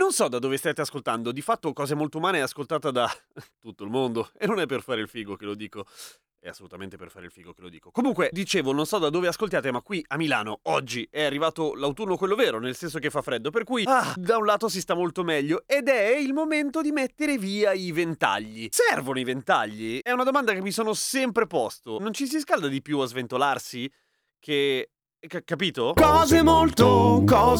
Non so da dove state ascoltando, di fatto Cose Molto Umane è ascoltata da tutto il mondo e non è per fare il figo che lo dico. È assolutamente per fare il figo che lo dico. Comunque, dicevo, non so da dove ascoltiate, ma qui a Milano oggi è arrivato l'autunno quello vero, nel senso che fa freddo, per cui da un lato si sta molto meglio ed è il momento di mettere via i ventagli. Servono i ventagli? È una domanda che mi sono sempre posto. Non ci si scalda di più a sventolarsi? Che... capito? Cose molto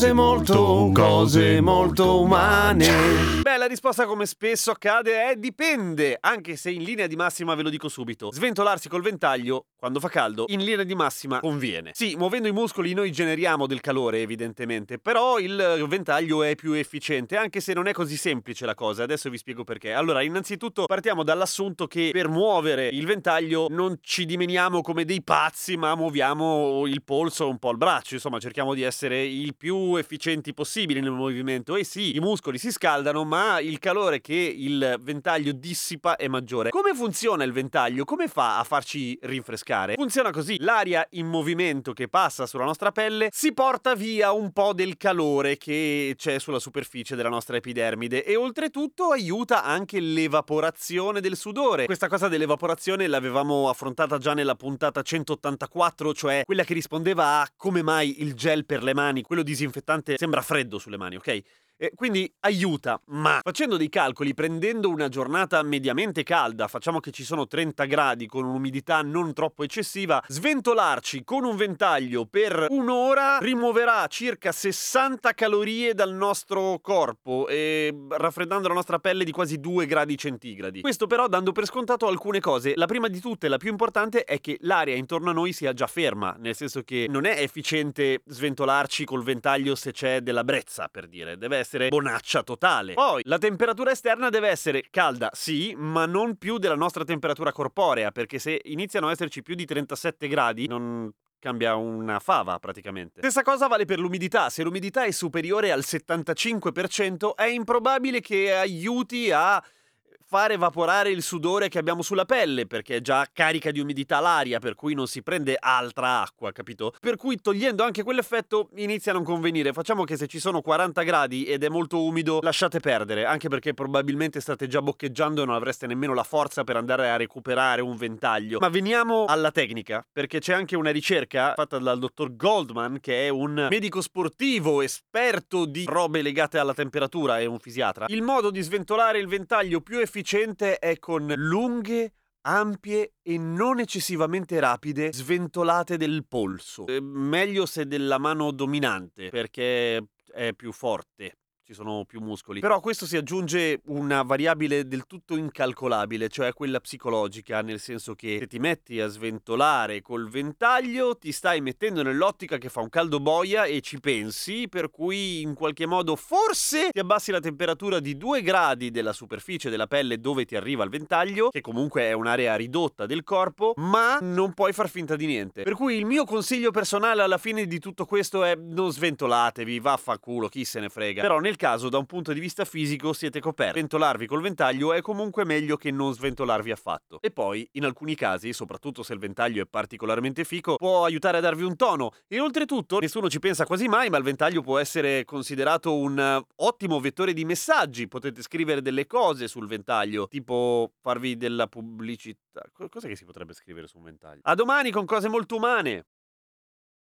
umane. Beh, la risposta, come spesso accade, è dipende, anche se in linea di massima ve lo dico subito. Sventolarsi col ventaglio, quando fa caldo, in linea di massima conviene. Sì, muovendo i muscoli noi generiamo del calore, evidentemente, però il ventaglio è più efficiente, anche se non è così semplice la cosa. Adesso vi spiego perché. Allora, innanzitutto partiamo dall'assunto che per muovere il ventaglio non ci dimeniamo come dei pazzi, ma muoviamo il polso, un po' il braccio, insomma cerchiamo di essere il più efficienti possibili nel movimento. E sì, i muscoli si scaldano, ma il calore che il ventaglio dissipa è maggiore. Come funziona il ventaglio? Come fa a farci rinfrescare? Funziona così: l'aria in movimento che passa sulla nostra pelle si porta via un po' del calore che c'è sulla superficie della nostra epidermide e oltretutto aiuta anche l'evaporazione del sudore. Questa cosa dell'evaporazione l'avevamo affrontata già nella puntata 184, cioè quella che rispondeva a come mai il gel per le mani, quello disinfettante, sembra freddo sulle mani, ok? Quindi aiuta, ma facendo dei calcoli, prendendo una giornata mediamente calda, facciamo che ci sono 30 gradi con un'umidità non troppo eccessiva, sventolarci con un ventaglio per un'ora rimuoverà circa 60 calorie dal nostro corpo e raffreddando la nostra pelle di quasi 2 gradi centigradi. Questo però dando per scontato alcune cose. La prima di tutte, la più importante, è che l'aria intorno a noi sia già ferma, nel senso che non è efficiente sventolarci col ventaglio se c'è della brezza, per dire, deve essere bonaccia totale. Poi la temperatura esterna deve essere calda, sì, ma non più della nostra temperatura corporea, perché se iniziano a esserci più di 37 gradi non cambia una fava praticamente. Stessa cosa vale per l'umidità. Se l'umidità è superiore al 75%, è improbabile che aiuti a far evaporare il sudore che abbiamo sulla pelle, perché è già carica di umidità l'aria, per cui non si prende altra acqua, capito? Per cui togliendo anche quell'effetto inizia a non convenire. Facciamo che se ci sono 40 gradi ed è molto umido, lasciate perdere, anche perché probabilmente state già boccheggiando e non avreste nemmeno la forza per andare a recuperare un ventaglio. Ma veniamo alla tecnica, perché c'è anche una ricerca fatta dal dottor Goldman, che è un medico sportivo esperto di robe legate alla temperatura, è un fisiatra. Il modo di sventolare il ventaglio più efficiente è con lunghe, ampie e non eccessivamente rapide sventolate del polso. Meglio se della mano dominante, perché è più forte. Ci sono più muscoli. Però a questo si aggiunge una variabile del tutto incalcolabile, cioè quella psicologica, nel senso che se ti metti a sventolare col ventaglio ti stai mettendo nell'ottica che fa un caldo boia e ci pensi, per cui in qualche modo forse ti abbassi la temperatura di 2 gradi della superficie della pelle dove ti arriva il ventaglio, che comunque è un'area ridotta del corpo, ma non puoi far finta di niente. Per cui il mio consiglio personale alla fine di tutto questo è: non sventolatevi, vaffanculo, chi se ne frega. Però nel caso, da un punto di vista fisico, siete coperti. Sventolarvi col ventaglio è comunque meglio che non sventolarvi affatto. E poi, in alcuni casi, soprattutto se il ventaglio è particolarmente fico, può aiutare a darvi un tono. E oltretutto, nessuno ci pensa quasi mai, ma il ventaglio può essere considerato un ottimo vettore di messaggi. Potete scrivere delle cose sul ventaglio, tipo farvi della pubblicità. Cos'è che si potrebbe scrivere su un ventaglio? A domani con Cose Molto Umane!